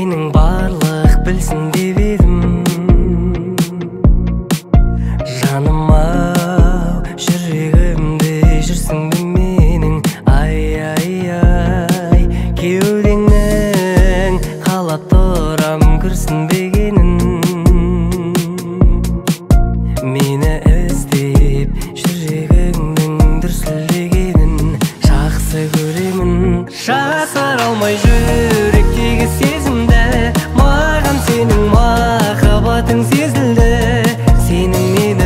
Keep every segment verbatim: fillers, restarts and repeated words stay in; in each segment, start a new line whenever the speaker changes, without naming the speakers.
менің барлық білсін деп едім. Жаным-ау, жүрегімде жүрсің бе менің, ай-ай-ай. Кеудеңнің қалап тұрам күрсінбегенін, мені іздеп жүрегіңнің дүрсілдегенін жақсы көремін. Жасыра алмай жүректегі сезімді, маған сенің махаббатың сезілді. Сенің мені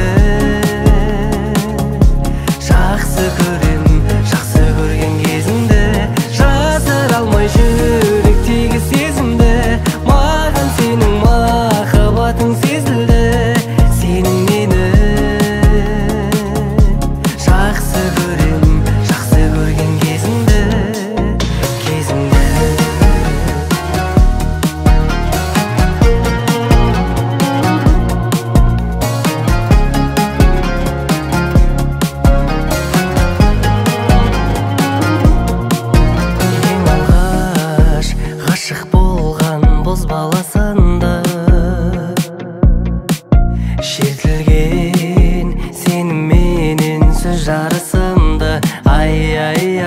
жақсы көрем, жақсы көрген кезімді. Жасыра алмай жүректегі сезімді, маған сенің махаббатың сезілді. Сенің мені жақсы көрем, жақсы көрген кезімді, кезімді. Ең алғаш ғашық болған бозбала санды, шертілген сеніменен сөз жарысымды.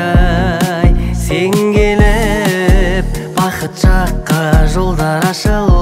Ай-ай-ай, сен келіп бақыт жаққа жолдар ашылды.